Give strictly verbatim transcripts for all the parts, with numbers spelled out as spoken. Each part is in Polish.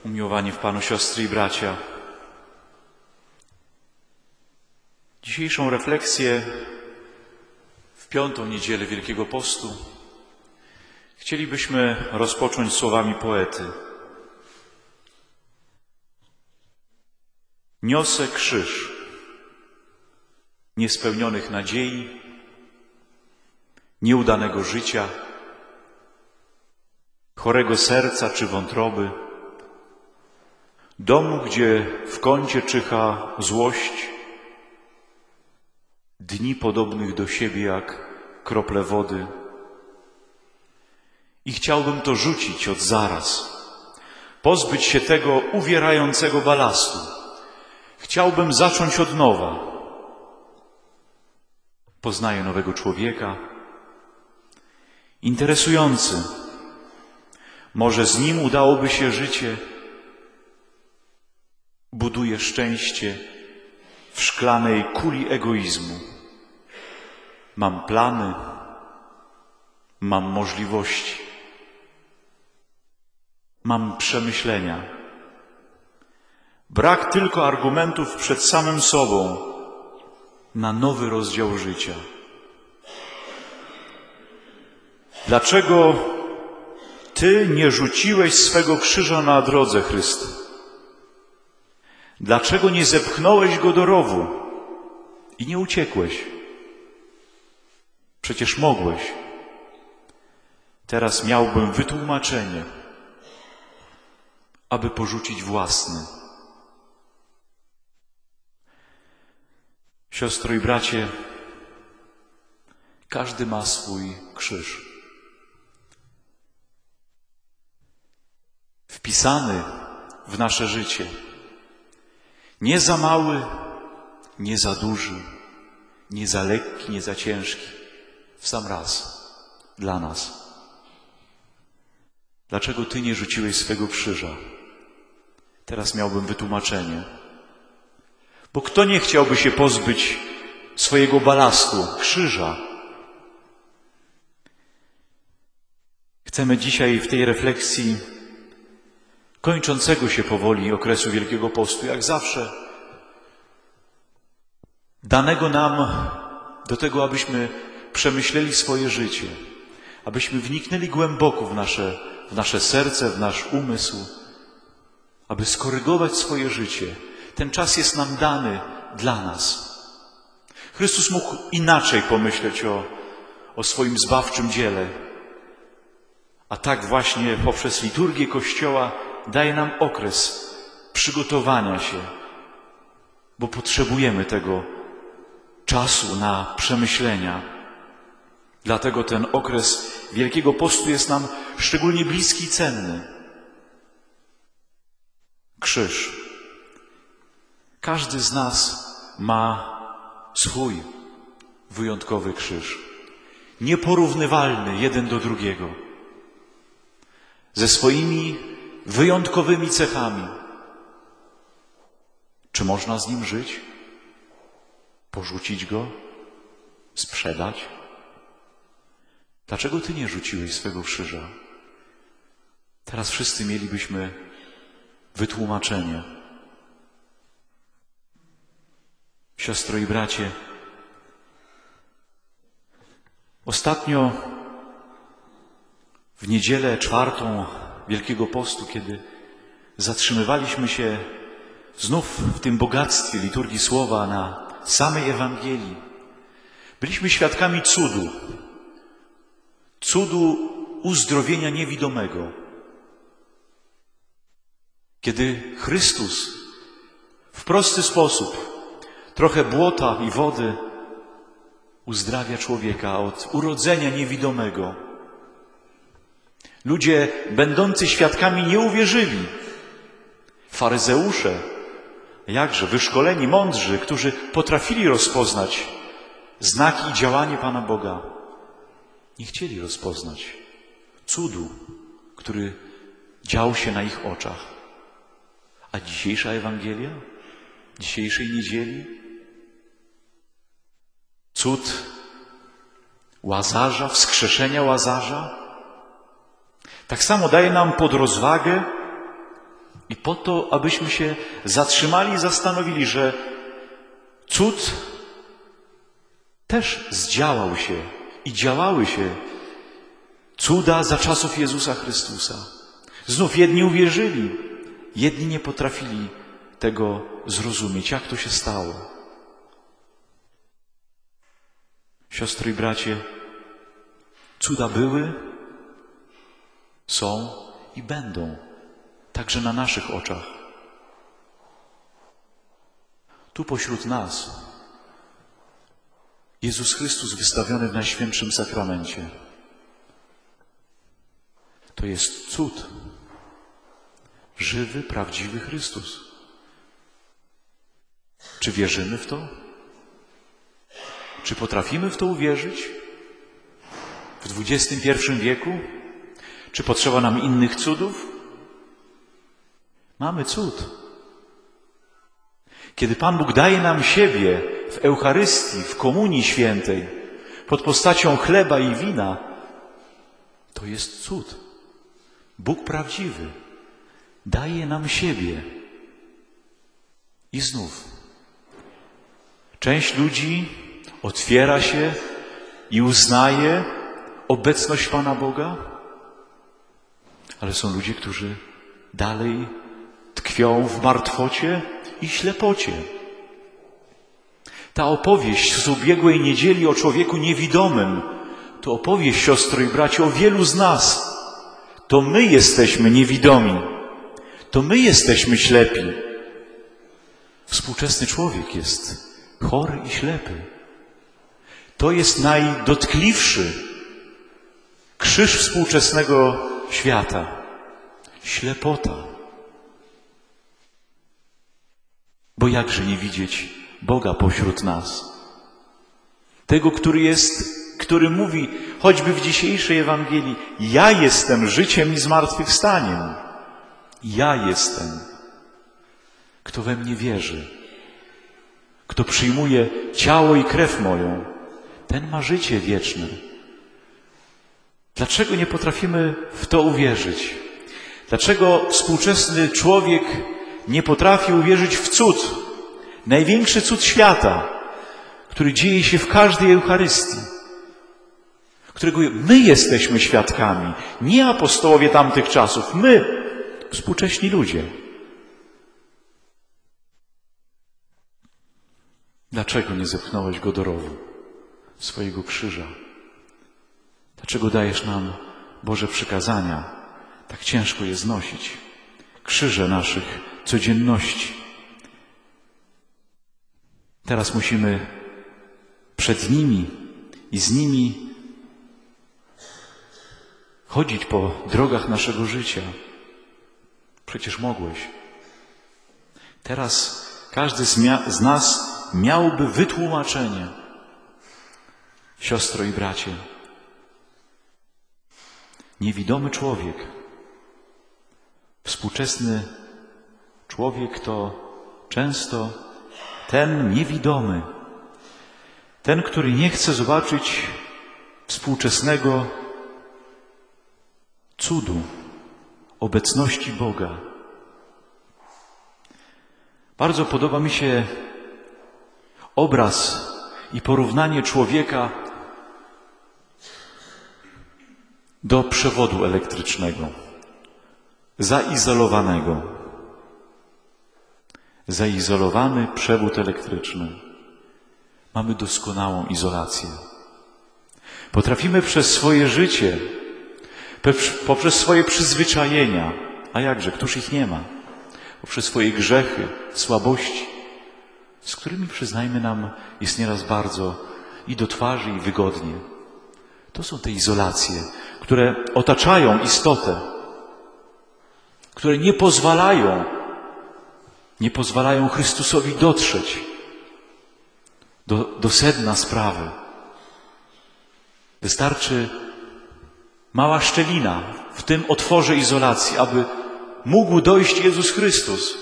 Umiłowani w Panu siostry i bracia, dzisiejszą refleksję w piątą niedzielę Wielkiego Postu chcielibyśmy rozpocząć słowami poety. Niosę krzyż niespełnionych nadziei, nieudanego życia, chorego serca czy wątroby, domu, gdzie w kącie czyha złość, dni podobnych do siebie jak krople wody. I chciałbym to rzucić od zaraz, pozbyć się tego uwierającego balastu. Chciałbym zacząć od nowa. Poznaję nowego człowieka, interesujący. Może z nim udałoby się życie. Buduję szczęście w szklanej kuli egoizmu. Mam plany, mam możliwości, mam przemyślenia. Brak tylko argumentów przed samym sobą na nowy rozdział życia. Dlaczego Ty nie rzuciłeś swego krzyża na drodze, Chryste? Dlaczego nie zepchnąłeś go do rowu i nie uciekłeś? Przecież mogłeś. Teraz miałbym wytłumaczenie, aby porzucić własny. Siostro i bracie, każdy ma swój krzyż. Wpisany w nasze życie. Nie za mały, nie za duży, nie za lekki, nie za ciężki. W sam raz. Dla nas. Dlaczego Ty nie rzuciłeś swego krzyża? Teraz miałbym wytłumaczenie. Bo kto nie chciałby się pozbyć swojego balastu, krzyża? Chcemy dzisiaj w tej refleksji kończącego się powoli okresu Wielkiego Postu, jak zawsze, danego nam do tego, abyśmy przemyśleli swoje życie, abyśmy wniknęli głęboko w nasze, w nasze serce, w nasz umysł, aby skorygować swoje życie. Ten czas jest nam dany dla nas. Chrystus mógł inaczej pomyśleć o, o swoim zbawczym dziele, a tak właśnie poprzez liturgię Kościoła daje nam okres przygotowania się, bo potrzebujemy tego czasu na przemyślenia. Dlatego ten okres Wielkiego Postu jest nam szczególnie bliski i cenny. Krzyż. Każdy z nas ma swój wyjątkowy krzyż. Nieporównywalny jeden do drugiego. Ze swoimi wyjątkowymi cechami. Czy można z nim żyć? Porzucić go? Sprzedać? Dlaczego Ty nie rzuciłeś swego krzyża? Teraz wszyscy mielibyśmy wytłumaczenie. Siostro i bracie, ostatnio w niedzielę czwartą Wielkiego Postu, kiedy zatrzymywaliśmy się znów w tym bogactwie liturgii Słowa na samej Ewangelii, byliśmy świadkami cudu. Cudu uzdrowienia niewidomego. Kiedy Chrystus w prosty sposób, trochę błota i wody, uzdrawia człowieka od urodzenia niewidomego. Ludzie będący świadkami nie uwierzyli. Faryzeusze, jakże wyszkoleni, mądrzy, którzy potrafili rozpoznać znaki i działanie Pana Boga, nie chcieli rozpoznać cudu, który dział się na ich oczach. A dzisiejsza Ewangelia, dzisiejszej niedzieli, cud Łazarza, wskrzeszenia Łazarza, tak samo daje nam pod rozwagę i po to, abyśmy się zatrzymali i zastanowili, że cud też zdziałał się i działały się cuda za czasów Jezusa Chrystusa. Znów jedni uwierzyli, jedni nie potrafili tego zrozumieć, jak to się stało. Siostry i bracie, cuda były, są i będą, także na naszych oczach. Tu pośród nas Jezus Chrystus wystawiony w Najświętszym Sakramencie. To jest cud. Żywy, prawdziwy Chrystus. Czy wierzymy w to? Czy potrafimy w to uwierzyć? W dwudziestym pierwszym wieku? Czy potrzeba nam innych cudów? Mamy cud. Kiedy Pan Bóg daje nam siebie w Eucharystii, w Komunii Świętej, pod postacią chleba i wina, to jest cud. Bóg prawdziwy daje nam siebie. I znów część ludzi otwiera się i uznaje obecność Pana Boga, ale są ludzie, którzy dalej tkwią w martwocie i ślepocie. Ta opowieść z ubiegłej niedzieli o człowieku niewidomym to opowieść, siostry i bracia, o wielu z nas. To my jesteśmy niewidomi. To my jesteśmy ślepi. Współczesny człowiek jest chory i ślepy. To jest najdotkliwszy krzyż współczesnego świata. Ślepota. Bo jakże nie widzieć Boga pośród nas? Tego, który jest, który mówi, choćby w dzisiejszej Ewangelii, ja jestem życiem i zmartwychwstaniem. Ja jestem. Kto we mnie wierzy, kto przyjmuje ciało i krew moją, ten ma życie wieczne. Dlaczego nie potrafimy w to uwierzyć? Dlaczego współczesny człowiek nie potrafi uwierzyć w cud, największy cud świata, który dzieje się w każdej Eucharystii, którego my jesteśmy świadkami, nie apostołowie tamtych czasów, my, współcześni ludzie. Dlaczego nie zepchnąłeś go do rowu swojego krzyża? Dlaczego dajesz nam Boże przykazania? Tak ciężko je znosić. Krzyże naszych codzienności. Teraz musimy przed nimi i z nimi chodzić po drogach naszego życia. Przecież mogłeś. Teraz każdy z, mia- z nas miałby wytłumaczenie. Siostro i bracie, niewidomy człowiek, współczesny człowiek to często ten niewidomy, ten, który nie chce zobaczyć współczesnego cudu, obecności Boga. Bardzo podoba mi się obraz i porównanie człowieka do przewodu elektrycznego, zaizolowanego. Zaizolowany przewód elektryczny. Mamy doskonałą izolację. Potrafimy przez swoje życie, poprzez swoje przyzwyczajenia, a jakże, któż ich nie ma, poprzez swoje grzechy, słabości, z którymi, przyznajmy nam, jest nieraz bardzo i do twarzy, i wygodnie. To są te izolacje, które otaczają istotę, które nie pozwalają, nie pozwalają Chrystusowi dotrzeć do, do sedna sprawy. Wystarczy mała szczelina w tym otworze izolacji, aby mógł dojść Jezus Chrystus.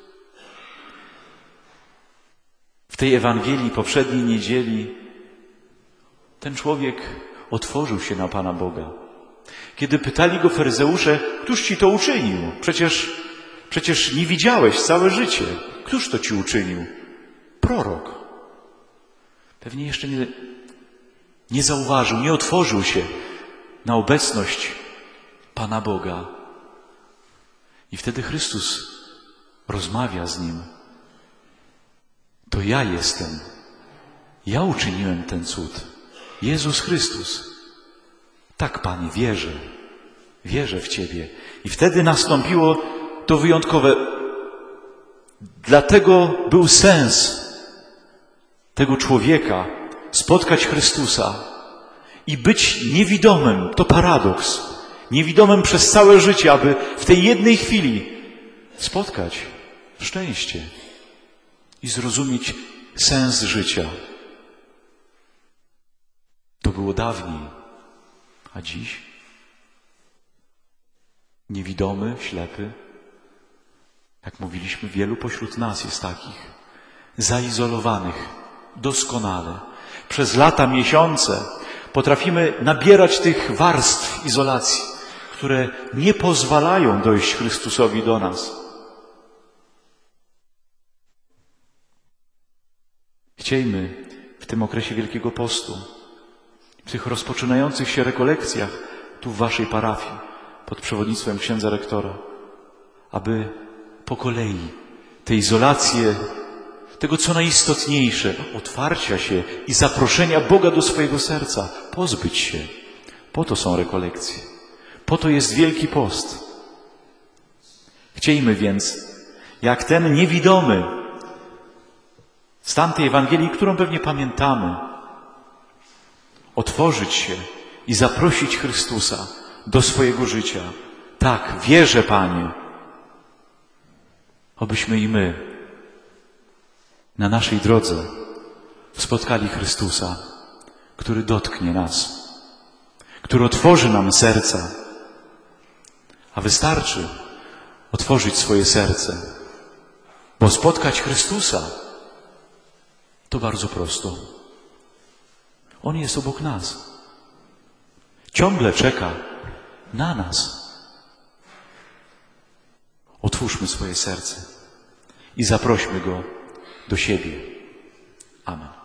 W tej Ewangelii poprzedniej niedzieli ten człowiek otworzył się na Pana Boga. Kiedy pytali go faryzeusze, któż ci to uczynił? Przecież przecież nie widziałeś całe życie. Któż to ci uczynił? Prorok. Pewnie jeszcze nie, nie zauważył, nie otworzył się na obecność Pana Boga. I wtedy Chrystus rozmawia z nim. To ja jestem. Ja uczyniłem ten cud. Jezus Chrystus. Tak, Panie, wierzę. Wierzę w Ciebie. I wtedy nastąpiło to wyjątkowe. Dlatego był sens tego człowieka spotkać Chrystusa i być niewidomym. To paradoks. Niewidomym przez całe życie, aby w tej jednej chwili spotkać szczęście i zrozumieć sens życia. To było dawniej, a dziś niewidomy, ślepy, jak mówiliśmy, wielu pośród nas jest takich, zaizolowanych doskonale. Przez lata, miesiące potrafimy nabierać tych warstw izolacji, które nie pozwalają dojść Chrystusowi do nas. Chciejmy w tym okresie Wielkiego Postu, w tych rozpoczynających się rekolekcjach tu w waszej parafii, pod przewodnictwem księdza rektora, aby po kolei tę izolację, tego co najistotniejsze, otwarcia się i zaproszenia Boga do swojego serca, pozbyć się. Po to są rekolekcje. Po to jest Wielki Post. Chciejmy więc, jak ten niewidomy z tamtej Ewangelii, którą pewnie pamiętamy, otworzyć się i zaprosić Chrystusa do swojego życia. Tak, wierzę, Panie. Obyśmy i my na naszej drodze spotkali Chrystusa, który dotknie nas, który otworzy nam serca. A wystarczy otworzyć swoje serce, bo spotkać Chrystusa to bardzo prosto. On jest obok nas. Ciągle czeka na nas. Otwórzmy swoje serce i zaprośmy Go do siebie. Amen.